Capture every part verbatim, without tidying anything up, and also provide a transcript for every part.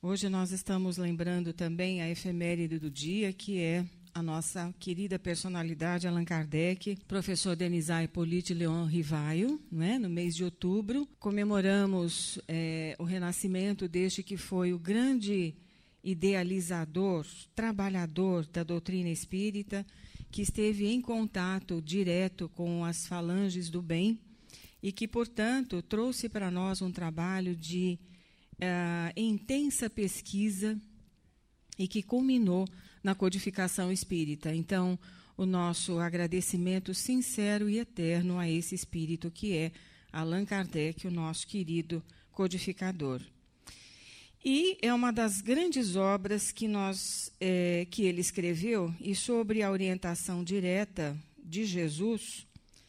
Hoje nós estamos lembrando também a efeméride do dia, que é a nossa querida personalidade Allan Kardec, professor Denisai Hippolyte Leon Rivaio, né? No mês de outubro. Comemoramos é, o renascimento deste que foi o grande idealizador, trabalhador da doutrina espírita, que esteve em contato direto com as falanges do bem e que, portanto, trouxe para nós um trabalho de Uh, intensa pesquisa e que culminou na codificação espírita. Então, o nosso agradecimento sincero e eterno a esse espírito que é Allan Kardec, o nosso querido codificador. E é uma das grandes obras que, nós, é, que ele escreveu, e sobre a orientação direta de Jesus,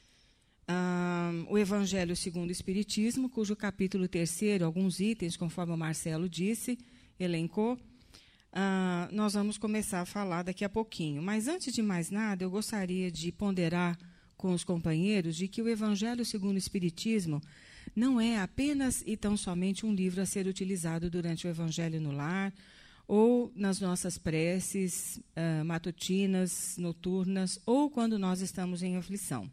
Um, o Evangelho segundo o Espiritismo, cujo capítulo terceiro, alguns itens, conforme o Marcelo disse, elencou, uh, nós vamos começar a falar daqui a pouquinho. Mas, antes de mais nada, eu gostaria de ponderar com os companheiros de que o Evangelho segundo o Espiritismo não é apenas e tão somente um livro a ser utilizado durante o Evangelho no lar ou nas nossas preces uh, matutinas, noturnas, ou quando nós estamos em aflição.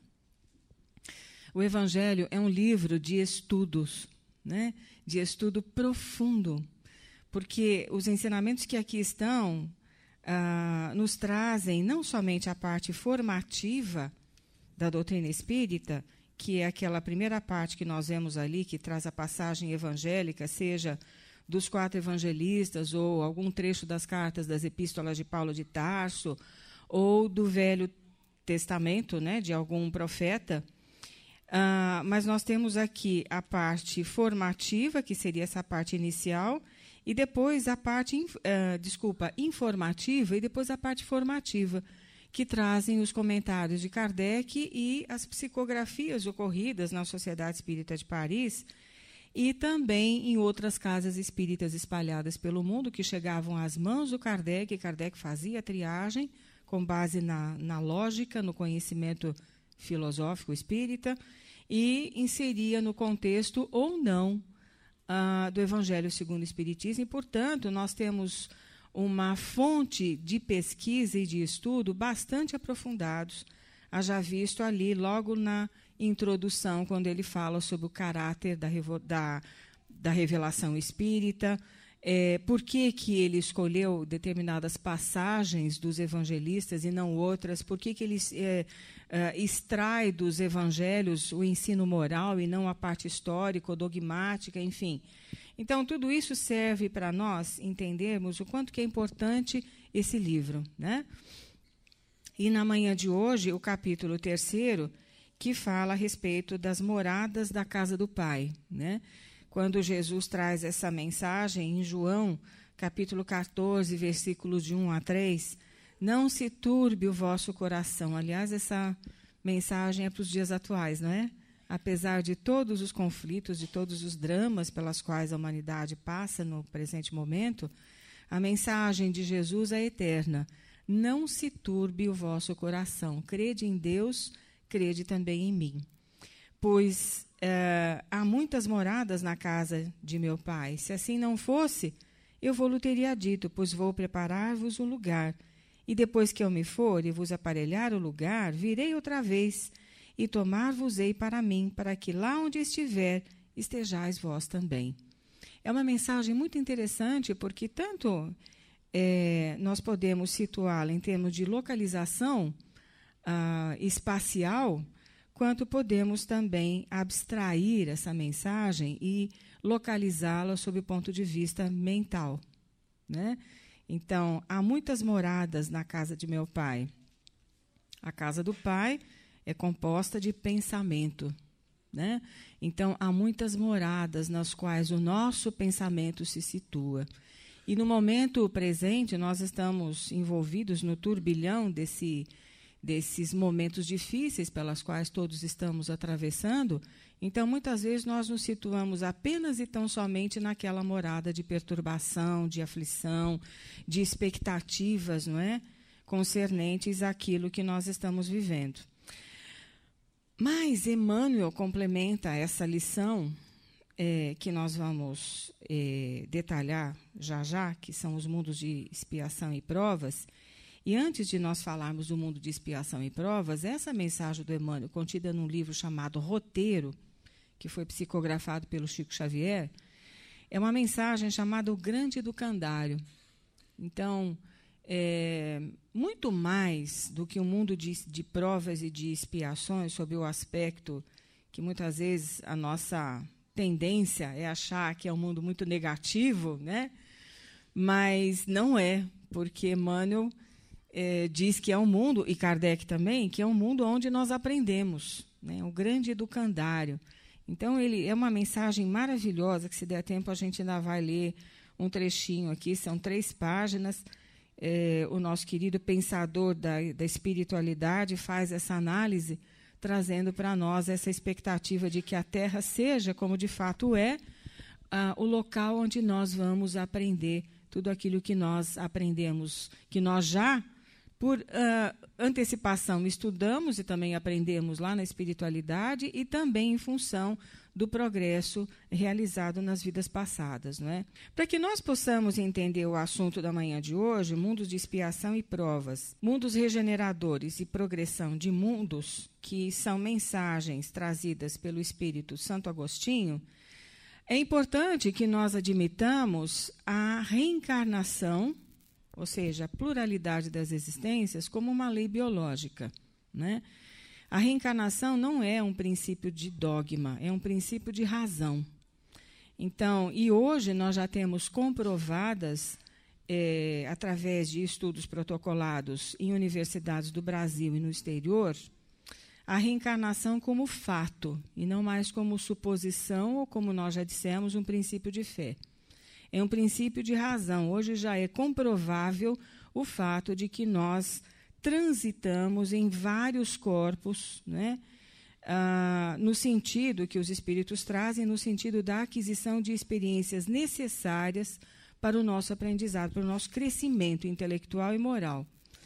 O Evangelho é um livro de estudos, né? De estudo profundo, porque os ensinamentos que aqui estão ah, nos trazem não somente a parte formativa da doutrina espírita, que é aquela primeira parte que nós vemos ali, que traz a passagem evangélica, seja dos quatro evangelistas, ou algum trecho das cartas das epístolas de Paulo de Tarso, ou do Velho Testamento, né, de algum profeta. Uh, mas nós temos aqui a parte formativa, que seria essa parte inicial, e depois a parte, uh, desculpa, informativa, e depois a parte formativa, que trazem os comentários de Kardec e as psicografias ocorridas na Sociedade Espírita de Paris, e também em outras casas espíritas espalhadas pelo mundo, que chegavam às mãos do Kardec, e Kardec fazia a triagem com base na, na lógica, no conhecimento filosófico espírita, e inseria no contexto ou não ah, do Evangelho segundo o Espiritismo. E, portanto, nós temos uma fonte de pesquisa e de estudo bastante aprofundados, haja visto ali logo na introdução, quando ele fala sobre o caráter da, da, da revelação espírita, É, por que, que ele escolheu determinadas passagens dos evangelistas e não outras? Por que, que ele é, é, extrai dos evangelhos o ensino moral e não a parte histórica ou dogmática, enfim. Então, tudo isso serve para nós entendermos o quanto que é importante esse livro, né? E na manhã de hoje, o capítulo terceiro, que fala a respeito das moradas da casa do Pai, né? Quando Jesus traz essa mensagem em João, capítulo quatorze, versículos de um a três, não se turbe o vosso coração. Aliás, essa mensagem é para os dias atuais, não é? Apesar de todos os conflitos, de todos os dramas pelas quais a humanidade passa no presente momento, a mensagem de Jesus é eterna. Não se turbe o vosso coração. Crede em Deus, crede também em mim. Pois Uh, há muitas moradas na casa de meu Pai. Se assim não fosse, eu vou-lhe teria dito, pois vou preparar-vos um lugar. E depois que eu me for e vos aparelhar o lugar, virei outra vez e tomar-vos-ei para mim, para que lá onde estiver, estejais vós também. É uma mensagem muito interessante, porque tanto é, nós podemos situá-la em termos de localização uh, espacial, quanto podemos também abstrair essa mensagem e localizá-la sob o ponto de vista mental, né? Então, há muitas moradas na casa de meu Pai. A casa do Pai é composta de pensamento, né? Então, há muitas moradas nas quais o nosso pensamento se situa. E no momento presente, nós estamos envolvidos no turbilhão desse desses momentos difíceis pelas quais todos estamos atravessando. Então, muitas vezes, nós nos situamos apenas e tão somente naquela morada de perturbação, de aflição, de expectativas, não é? Concernentes àquilo que nós estamos vivendo. Mas Emmanuel complementa essa lição é, que nós vamos é, detalhar já já, que são os mundos de expiação e provas. E antes de nós falarmos do mundo de expiação e provas, essa mensagem do Emmanuel, contida num livro chamado Roteiro, que foi psicografado pelo Chico Xavier, é uma mensagem chamada O Grande Educandário. Então, é, muito mais do que um mundo de, de provas e de expiações, sob o aspecto que muitas vezes a nossa tendência é achar que é um mundo muito negativo, né? Mas não é, porque Emmanuel é, diz que é um mundo, e Kardec também, que é um mundo onde nós aprendemos, né? O grande educandário. Então, ele é uma mensagem maravilhosa, que se der tempo a gente ainda vai ler um trechinho aqui, são três páginas. É, o nosso querido pensador da, da espiritualidade faz essa análise, trazendo para nós essa expectativa de que a Terra seja, como de fato é, ah, o local onde nós vamos aprender tudo aquilo que nós aprendemos, que nós já, por ah, antecipação, estudamos e também aprendemos lá na espiritualidade e também em função do progresso realizado nas vidas passadas, não é? Para que nós possamos entender o assunto da manhã de hoje, mundos de expiação e provas, mundos regeneradores e progressão de mundos, que são mensagens trazidas pelo Espírito Santo Agostinho, é importante que nós admitamos a reencarnação, ou seja, a pluralidade das existências, como uma lei biológica, né? A reencarnação não é um princípio de dogma, é um princípio de razão. Então, e hoje nós já temos comprovadas, é, através de estudos protocolados em universidades do Brasil e no exterior, a reencarnação como fato, e não mais como suposição ou, como nós já dissemos, um princípio de fé. É um princípio de razão. Hoje já é comprovável o fato de que nós transitamos em vários corpos, né? Ah, no sentido que os espíritos trazem, no sentido da aquisição de experiências necessárias para o nosso aprendizado, para o nosso crescimento intelectual e moral.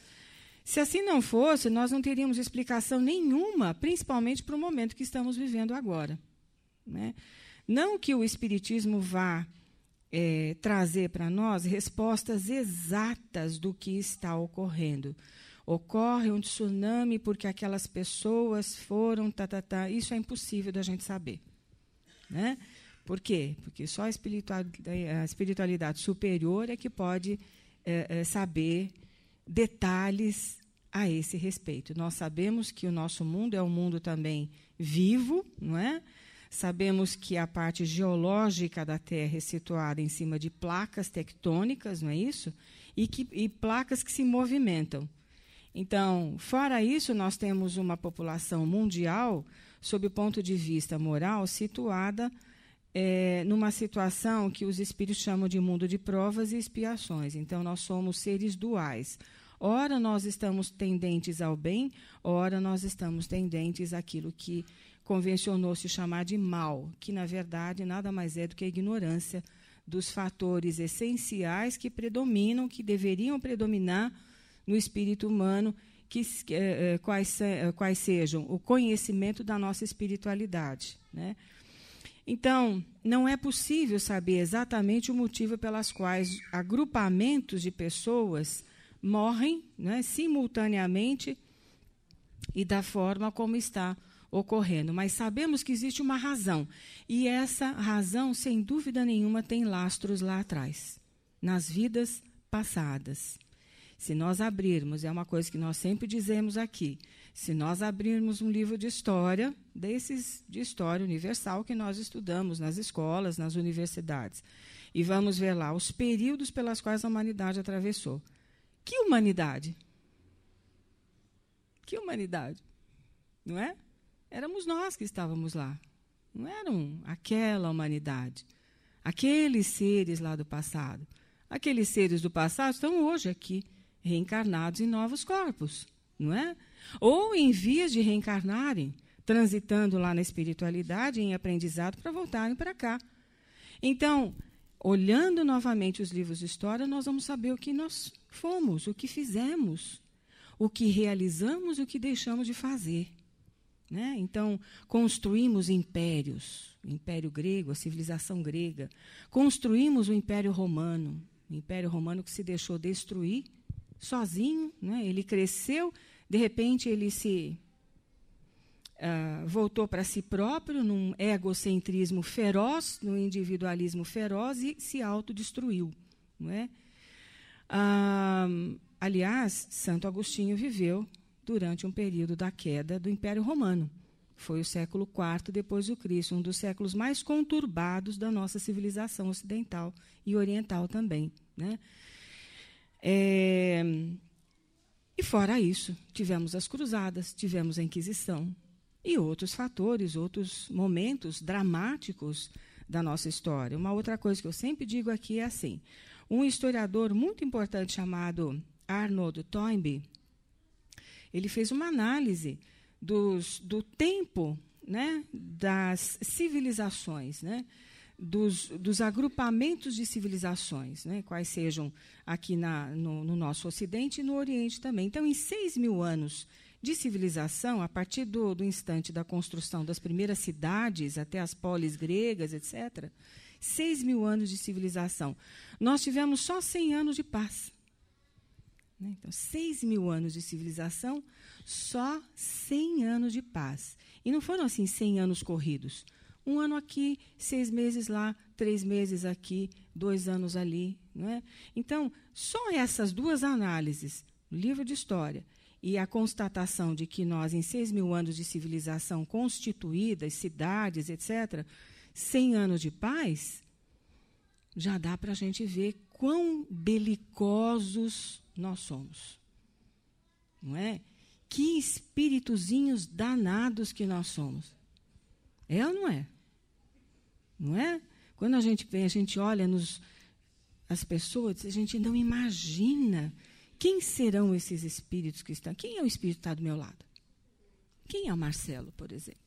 Se assim não fosse, nós não teríamos explicação nenhuma, principalmente para o momento que estamos vivendo agora, né? Não que o Espiritismo vá é, trazer para nós respostas exatas do que está ocorrendo. Ocorre um tsunami porque aquelas pessoas foram... Tá, tá, tá. Isso é impossível da gente saber, né? Por quê? Porque só a espiritualidade, a espiritualidade superior é que pode é, é, saber detalhes a esse respeito. Nós sabemos que o nosso mundo é um mundo também vivo, não é? Sabemos que a parte geológica da Terra é situada em cima de placas tectônicas, não é isso? E, que, e placas que se movimentam. Então, fora isso, nós temos uma população mundial, sob o ponto de vista moral, situada é, numa situação que os espíritos chamam de mundo de provas e expiações. Então, nós somos seres duais. Ora, nós estamos tendentes ao bem, ora, nós estamos tendentes àquilo que convencionou se chamar de mal, que, na verdade, nada mais é do que a ignorância dos fatores essenciais que predominam, que deveriam predominar no espírito humano, que, eh, quais, eh, quais sejam o conhecimento da nossa espiritualidade, né? Então, não é possível saber exatamente o motivo pelas quais agrupamentos de pessoas morrem, né, simultaneamente e da forma como está ocorrendo. Mas sabemos que existe uma razão. E essa razão, sem dúvida nenhuma, tem lastros lá atrás, nas vidas passadas. Se nós abrirmos, é uma coisa que nós sempre dizemos aqui, se nós abrirmos um livro de história, desses de história universal que nós estudamos nas escolas, nas universidades, e vamos ver lá os períodos pelos quais a humanidade atravessou. Que humanidade? Que humanidade? Não é? Éramos nós que estávamos lá. Não eram aquela humanidade. Aqueles seres lá do passado. Aqueles seres do passado estão hoje aqui, reencarnados em novos corpos, não é? Ou em vias de reencarnarem, transitando lá na espiritualidade, em aprendizado, para voltarem para cá. Então, olhando novamente os livros de história, nós vamos saber o que nós fomos, o que fizemos, o que realizamos e o que deixamos de fazer, né? Então, construímos impérios, o Império Grego, a civilização grega. Construímos o Império Romano, o Império Romano que se deixou destruir sozinho, né? Ele cresceu, de repente ele se uh, voltou para si próprio, num egocentrismo feroz, num individualismo feroz, e se autodestruiu, não é? Uh, aliás, Santo Agostinho viveu durante um período da queda do Império Romano. Foi o século quarto depois do Cristo, um dos séculos mais conturbados da nossa civilização ocidental e oriental também, né? É, e fora isso, tivemos as cruzadas, tivemos a Inquisição e outros fatores, outros momentos dramáticos da nossa história. Uma outra coisa que eu sempre digo aqui é assim, um historiador muito importante chamado Arnold Toynbee, ele fez uma análise dos, do tempo, né, das civilizações, né, dos, dos agrupamentos de civilizações, né, quais sejam aqui na, no, no nosso Ocidente e no Oriente também. Então, em seis mil anos de civilização, a partir do, do instante da construção das primeiras cidades até as polis gregas, etcétera, seis mil anos de civilização. Nós tivemos só cem anos de paz. Então, seis mil anos de civilização, só cem anos de paz. E não foram assim cem anos corridos. Um ano aqui, seis meses lá, três meses aqui, dois anos ali. Não é? Então, só essas duas análises, o livro de história e a constatação de que nós, em seis mil anos de civilização constituídas, cidades, etcétera, cem anos de paz, já dá para a gente ver quão belicosos nós somos, não é? Que espíritozinhos danados que nós somos. É ou não é? Não é? Quando a gente vem, a gente olha nos as pessoas, a gente não imagina quem serão esses espíritos que estão. Quem é o espírito que está do meu lado? Quem é o Marcelo, por exemplo?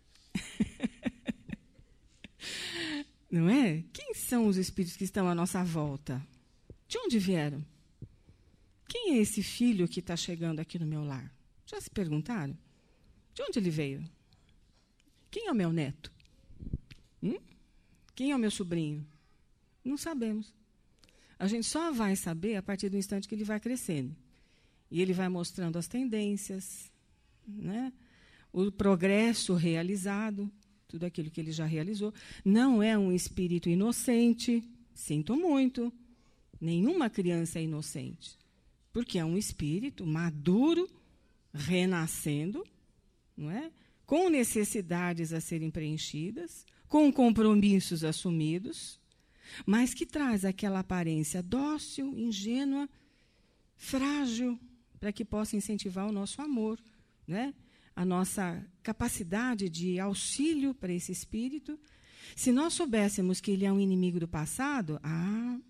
Não é? Quem são os espíritos que estão à nossa volta? De onde vieram? Quem é esse filho que está chegando aqui no meu lar? Já se perguntaram? De onde ele veio? Quem é o meu neto? Hum? Quem é o meu sobrinho? Não sabemos. A gente só vai saber a partir do instante que ele vai crescendo. E ele vai mostrando as tendências, né? O progresso realizado, tudo aquilo que ele já realizou. Não é um espírito inocente, sinto muito. Nenhuma criança é inocente. Porque é um espírito maduro, renascendo, não é? Com necessidades a serem preenchidas, com compromissos assumidos, mas que traz aquela aparência dócil, ingênua, frágil, para que possa incentivar o nosso amor, né? A nossa capacidade de auxílio para esse espírito. Se nós soubéssemos que ele é um inimigo do passado, ah,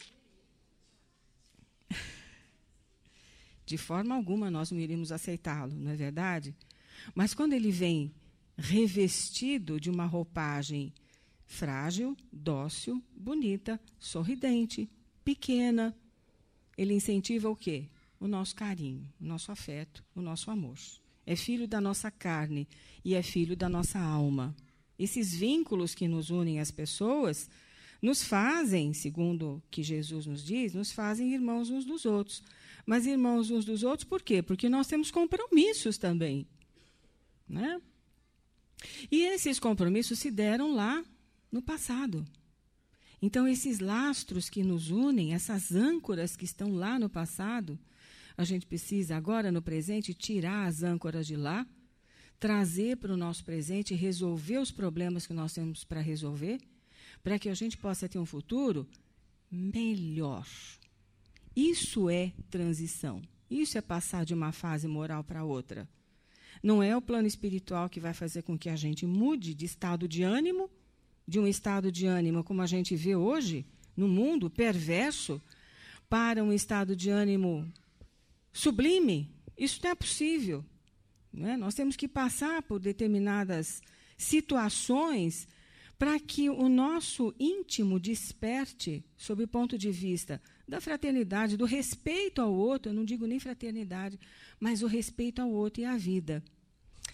de forma alguma nós não iríamos aceitá-lo, não é verdade? Mas quando ele vem revestido de uma roupagem frágil, dócil, bonita, sorridente, pequena, ele incentiva o quê? O nosso carinho, o nosso afeto, o nosso amor. É filho da nossa carne e é filho da nossa alma. Esses vínculos que nos unem às pessoas nos fazem, segundo o que Jesus nos diz, nos fazem irmãos uns dos outros. Mas irmãos uns dos outros, por quê? Porque nós temos compromissos também, né? E esses compromissos se deram lá no passado. Então, esses lastros que nos unem, essas âncoras que estão lá no passado, a gente precisa agora, no presente, tirar as âncoras de lá, trazer para o nosso presente e resolver os problemas que nós temos para resolver, para que a gente possa ter um futuro melhor. Isso é transição. Isso é passar de uma fase moral para outra. Não é o plano espiritual que vai fazer com que a gente mude de estado de ânimo, de um estado de ânimo como a gente vê hoje no mundo perverso, para um estado de ânimo sublime. Isso não é possível. Não é? Nós temos que passar por determinadas situações para que o nosso íntimo desperte, sob o ponto de vista da fraternidade, do respeito ao outro. Eu não digo nem fraternidade, mas o respeito ao outro e à vida.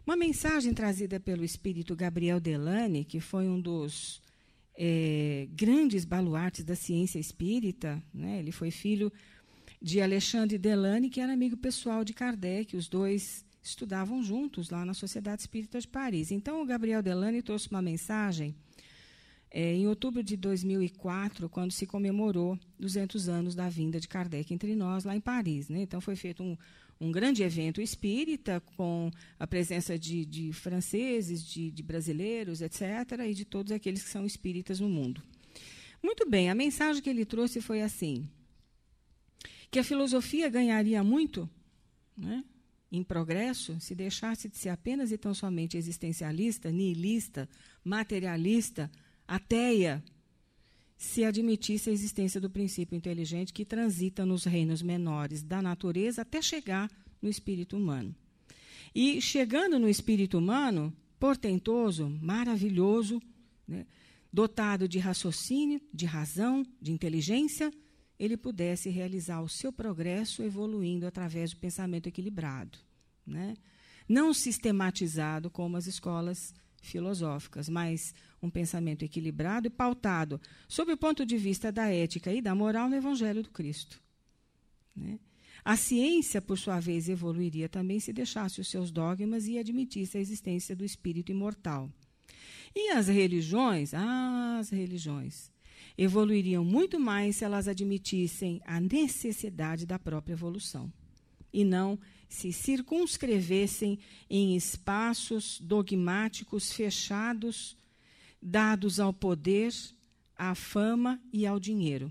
Uma mensagem trazida pelo espírito Gabriel Delany, que foi um dos é, grandes baluartes da ciência espírita, né? Ele foi filho de Alexandre Delany, que era amigo pessoal de Kardec. Os dois estudavam juntos lá na Sociedade Espírita de Paris. Então, o Gabriel Delany trouxe uma mensagem é, em outubro de dois mil e quatro, quando se comemorou duzentos anos da vinda de Kardec entre nós, lá em Paris, né? Então, foi feito um, um grande evento espírita, com a presença de, de franceses, de, de brasileiros, etcétera, e de todos aqueles que são espíritas no mundo. Muito bem, a mensagem que ele trouxe foi assim: que a filosofia ganharia muito, né, em progresso, se deixasse de ser apenas e tão somente existencialista, nihilista, materialista, ateia, se admitisse a existência do princípio inteligente que transita nos reinos menores da natureza até chegar no espírito humano. E, chegando no espírito humano, portentoso, maravilhoso, né, dotado de raciocínio, de razão, de inteligência, ele pudesse realizar o seu progresso evoluindo através do pensamento equilibrado, né? Não sistematizado como as escolas filosóficas, mas um pensamento equilibrado e pautado sob o ponto de vista da ética e da moral no Evangelho do Cristo, né? A ciência, por sua vez, evoluiria também se deixasse os seus dogmas e admitisse a existência do espírito imortal. E as religiões, ah, as religiões, evoluiriam muito mais se elas admitissem a necessidade da própria evolução e não se circunscrevessem em espaços dogmáticos fechados, dados ao poder, à fama e ao dinheiro.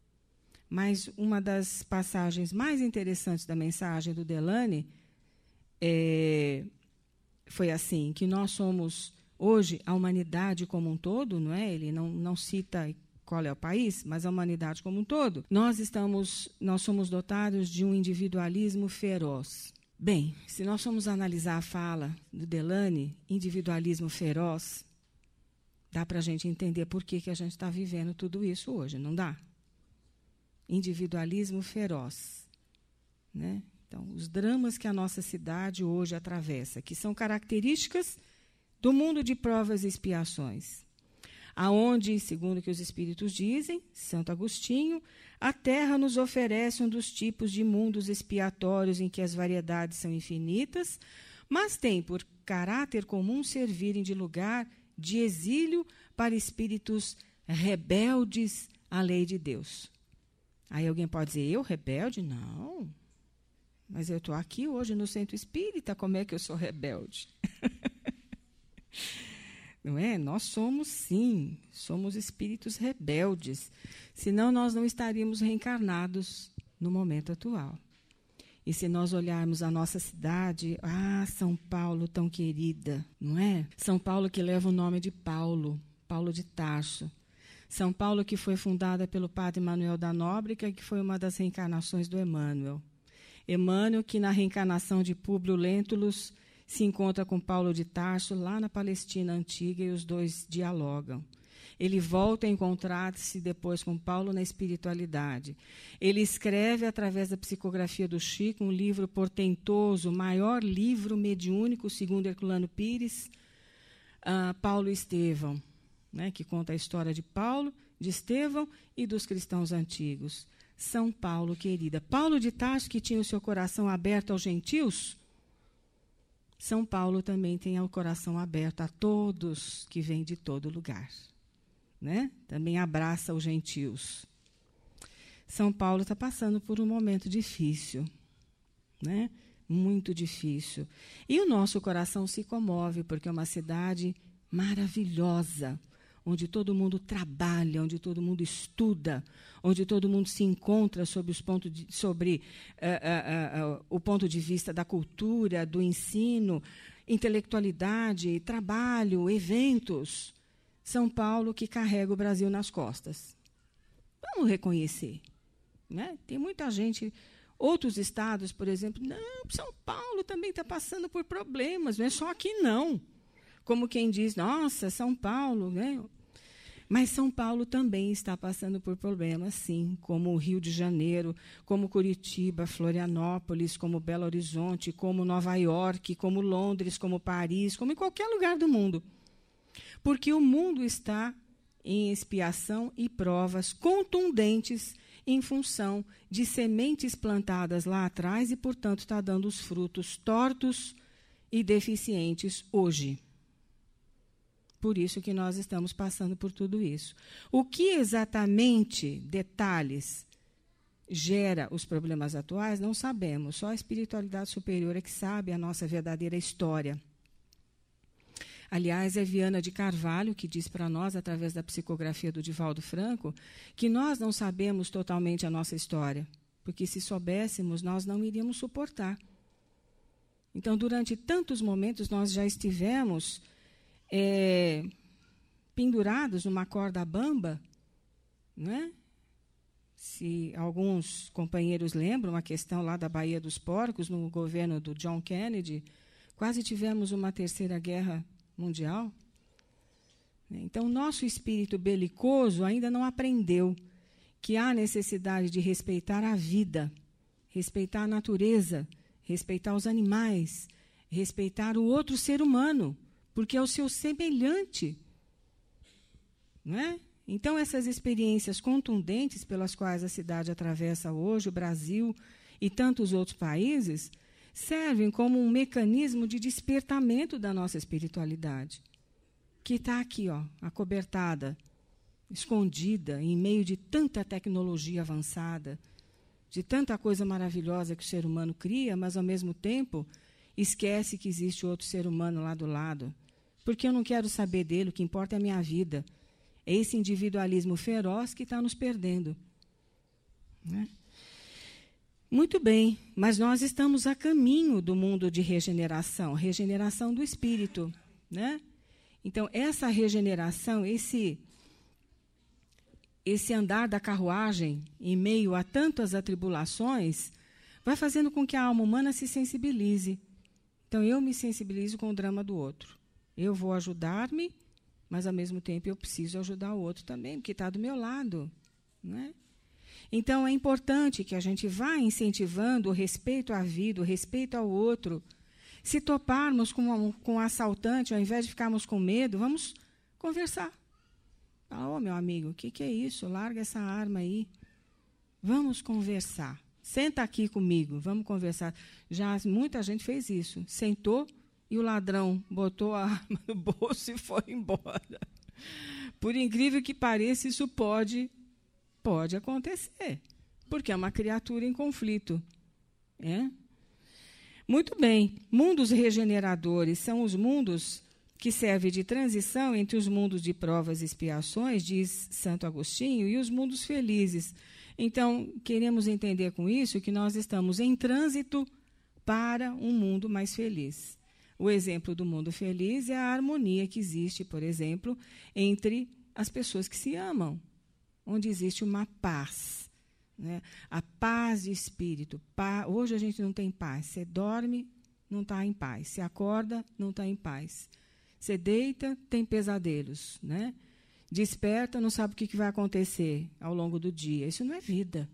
Mas uma das passagens mais interessantes da mensagem do Delany é, foi assim, que nós somos, hoje, a humanidade como um todo, não é? Ele não, não cita qual é o país, mas a humanidade como um todo, nós estamos, nós somos dotados de um individualismo feroz. Bem, se nós formos analisar a fala do Delany, individualismo feroz, dá para a gente entender por que, que a gente está vivendo tudo isso hoje, não dá? Individualismo feroz, né? Então, os dramas que a nossa cidade hoje atravessa, que são características do mundo de provas e expiações, aonde, segundo o que os espíritos dizem, Santo Agostinho, a Terra nos oferece um dos tipos de mundos expiatórios em que as variedades são infinitas, mas tem por caráter comum servirem de lugar de exílio para espíritos rebeldes à lei de Deus. Aí alguém pode dizer, eu rebelde? Não, mas eu estou aqui hoje no centro espírita, como é que eu sou rebelde? Não é? Nós somos, sim, somos espíritos rebeldes. Senão, nós não estaríamos reencarnados no momento atual. E se nós olharmos a nossa cidade, ah, São Paulo tão querida, não é? São Paulo que leva o nome de Paulo, Paulo de Tarso. São Paulo que foi fundada pelo padre Manuel da Nóbrega, que foi uma das reencarnações do Emmanuel. Emmanuel, que na reencarnação de Públio Lentulus se encontra com Paulo de Tarso lá na Palestina Antiga e os dois dialogam. Ele volta a encontrar-se depois com Paulo na espiritualidade. Ele escreve, através da psicografia do Chico, um livro portentoso, o maior livro mediúnico, segundo Herculano Pires, uh, Paulo e Estevão, né, que conta a história de Paulo, de Estevão e dos cristãos antigos. São Paulo, querida. Paulo de Tarso, que tinha o seu coração aberto aos gentios, São Paulo também tem o coração aberto a todos que vêm de todo lugar, né? Também abraça os gentios. São Paulo está passando por um momento difícil, né? Muito difícil. E o nosso coração se comove, porque é uma cidade maravilhosa, onde todo mundo trabalha, onde todo mundo estuda, onde todo mundo se encontra sobre, os pontos de, sobre uh, uh, uh, o ponto de vista da cultura, do ensino, intelectualidade, trabalho, eventos. São Paulo que carrega o Brasil nas costas. Vamos reconhecer, né? Tem muita gente, outros estados, por exemplo, não, São Paulo também está passando por problemas, não é só aqui não. Como quem diz, nossa, São Paulo, né? Mas São Paulo também está passando por problemas, sim, como o Rio de Janeiro, como Curitiba, Florianópolis, como Belo Horizonte, como Nova York, como Londres, como Paris, como em qualquer lugar do mundo. Porque o mundo está em expiação e provas contundentes em função de sementes plantadas lá atrás e, portanto, está dando os frutos tortos e deficientes hoje. Por isso que nós estamos passando por tudo isso. O que exatamente, detalhes, gera os problemas atuais, não sabemos. Só a espiritualidade superior é que sabe a nossa verdadeira história. Aliás, é Viana de Carvalho que diz para nós, através da psicografia do Divaldo Franco, que nós não sabemos totalmente a nossa história, porque se soubéssemos, nós não iríamos suportar. Então, durante tantos momentos, nós já estivemos é, pendurados numa corda bamba, né? Se alguns companheiros lembram, a questão lá da Baía dos Porcos, no governo do John Kennedy, quase tivemos uma terceira guerra mundial. Então, nosso espírito belicoso ainda não aprendeu que há necessidade de respeitar a vida, respeitar a natureza, respeitar os animais, respeitar o outro ser humano, porque é o seu semelhante. Não é? Então, essas experiências contundentes pelas quais a cidade atravessa hoje, o Brasil e tantos outros países, servem como um mecanismo de despertamento da nossa espiritualidade, que está aqui, ó, acobertada, escondida, em meio de tanta tecnologia avançada, de tanta coisa maravilhosa que o ser humano cria, mas, ao mesmo tempo, esquece que existe outro ser humano lá do lado. Porque eu não quero saber dele, o que importa é a minha vida. É esse individualismo feroz que está nos perdendo. Né? Muito bem, mas nós estamos a caminho do mundo de regeneração, regeneração do espírito. Né? Então, essa regeneração, esse, esse andar da carruagem em meio a tantas atribulações, vai fazendo com que a alma humana se sensibilize. Então, eu me sensibilizo com o drama do outro. Eu vou ajudar-me, mas, ao mesmo tempo, eu preciso ajudar o outro também, porque está do meu lado. Né? Então, é importante que a gente vá incentivando o respeito à vida, o respeito ao outro. Se toparmos com um, com um assaltante, ao invés de ficarmos com medo, vamos conversar. Ah, ô, meu amigo, o que, que é isso? Larga essa arma aí. Vamos conversar. Senta aqui comigo, vamos conversar. Já muita gente fez isso. Sentou e o ladrão botou a arma no bolso e foi embora. Por incrível que pareça, isso pode, pode acontecer, porque é uma criatura em conflito. É? Muito bem, mundos regeneradores são os mundos que servem de transição entre os mundos de provas e expiações, diz Santo Agostinho, e os mundos felizes. Então, queremos entender com isso que nós estamos em trânsito para um mundo mais feliz. O exemplo do mundo feliz é a harmonia que existe, por exemplo, entre as pessoas que se amam, onde existe uma paz. Né? A paz de espírito. Pa... Hoje a gente não tem paz. Você dorme, não está em paz. Você acorda, não está em paz. Você deita, tem pesadelos. Né? Desperta, não sabe o que, que vai acontecer ao longo do dia. Isso não é vida.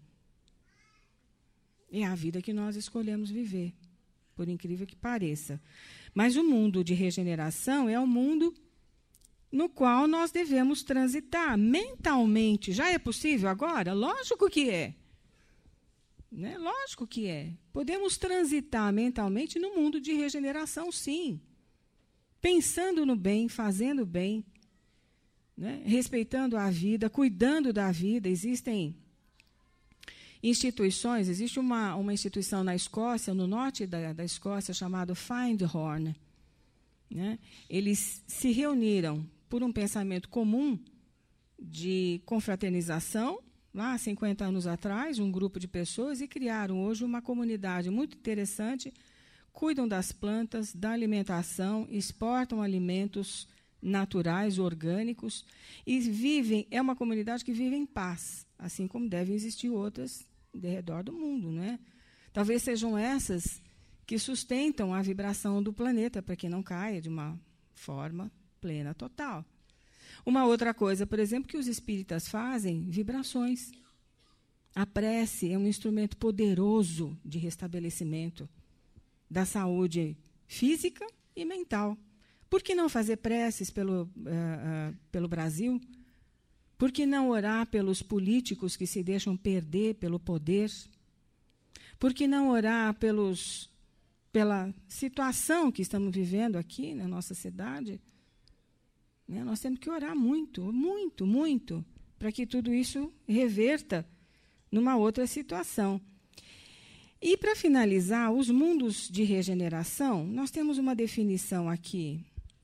É a vida que nós escolhemos viver, por incrível que pareça. Mas o mundo de regeneração é o mundo no qual nós devemos transitar mentalmente. Já é possível agora? Lógico que é. Né? Lógico que é. Podemos transitar mentalmente no mundo de regeneração, sim. Pensando no bem, fazendo o bem, né? Respeitando a vida, cuidando da vida. Existem instituições, existe uma, uma instituição na Escócia, no norte da, da Escócia, chamada Findhorn. Né? Eles se reuniram por um pensamento comum de confraternização, lá há cinquenta anos atrás, um grupo de pessoas, e criaram hoje uma comunidade muito interessante, cuidam das plantas, da alimentação, exportam alimentos naturais, orgânicos, e vivem, é uma comunidade que vive em paz, assim como devem existir outras de redor do mundo, né? Talvez sejam essas que sustentam a vibração do planeta para que não caia de uma forma plena, total. Uma outra coisa, por exemplo, que os espíritas fazem, vibrações. A prece é um instrumento poderoso de restabelecimento da saúde física e mental. Por que não fazer preces pelo, uh, uh, pelo Brasil? Por que não orar pelos políticos que se deixam perder pelo poder? Por que não orar pelos, pela situação que estamos vivendo aqui na nossa cidade? Né? Nós temos que orar muito, muito, muito, para que tudo isso reverta numa outra situação. E, para finalizar, os mundos de regeneração, nós temos uma definição aqui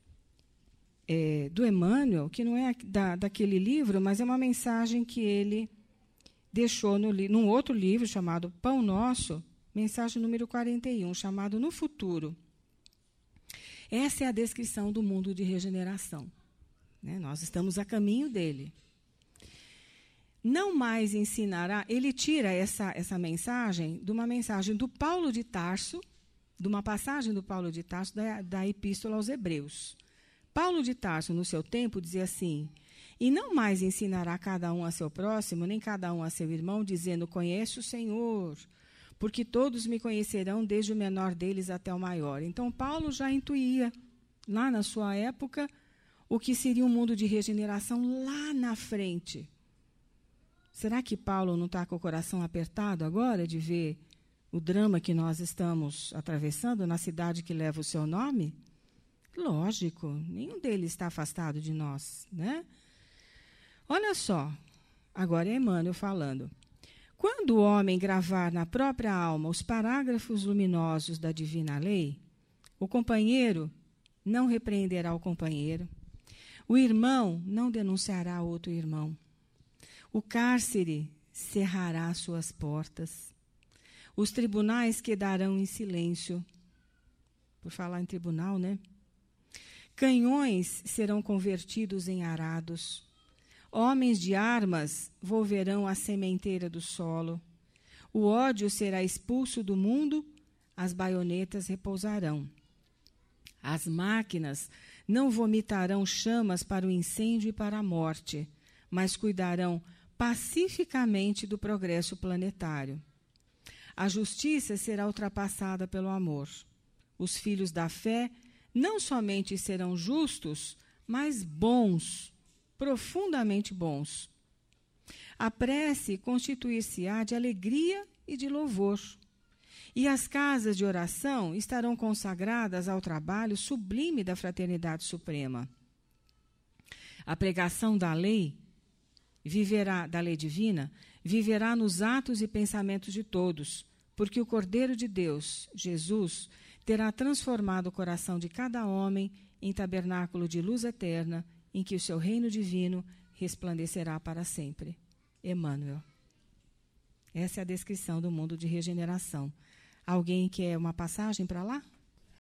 é, do Emmanuel, que não é da, daquele livro, mas é uma mensagem que ele deixou no, num outro livro chamado Pão Nosso, mensagem número quarenta e um, chamado No Futuro. Essa é a descrição do mundo de regeneração. Né? Nós estamos a caminho dele. Não mais ensinará, ele tira essa, essa mensagem de uma mensagem do Paulo de Tarso, de uma passagem do Paulo de Tarso da, da Epístola aos Hebreus. Paulo de Tarso, no seu tempo, dizia assim: e não mais ensinará cada um a seu próximo, nem cada um a seu irmão, dizendo, conhece o Senhor, porque todos me conhecerão, desde o menor deles até o maior. Então, Paulo já intuía, lá na sua época, o que seria um mundo de regeneração lá na frente. Será que Paulo não está com o coração apertado agora de ver o drama que nós estamos atravessando na cidade que leva o seu nome? Lógico, nenhum deles está afastado de nós, né? Olha só, agora é Emmanuel falando. Quando o homem gravar na própria alma os parágrafos luminosos da divina lei, o companheiro não repreenderá o companheiro, o irmão não denunciará outro irmão, o cárcere cerrará suas portas, os tribunais quedarão em silêncio. Por falar em tribunal, né? Canhões serão convertidos em arados, homens de armas volverão à sementeira do solo, o ódio será expulso do mundo, as baionetas repousarão. As máquinas não vomitarão chamas para o incêndio e para a morte, mas cuidarão pacificamente do progresso planetário. A justiça será ultrapassada pelo amor. Os filhos da fé não somente serão justos, mas bons, profundamente bons. A prece constituir-se-á de alegria e de louvor. E as casas de oração estarão consagradas ao trabalho sublime da fraternidade suprema. A pregação da lei viverá, da lei divina, viverá nos atos e pensamentos de todos, porque o Cordeiro de Deus, Jesus, terá transformado o coração de cada homem em tabernáculo de luz eterna, em que o seu reino divino resplandecerá para sempre. Emmanuel. Essa é a descrição do mundo de regeneração. Alguém quer uma passagem para lá?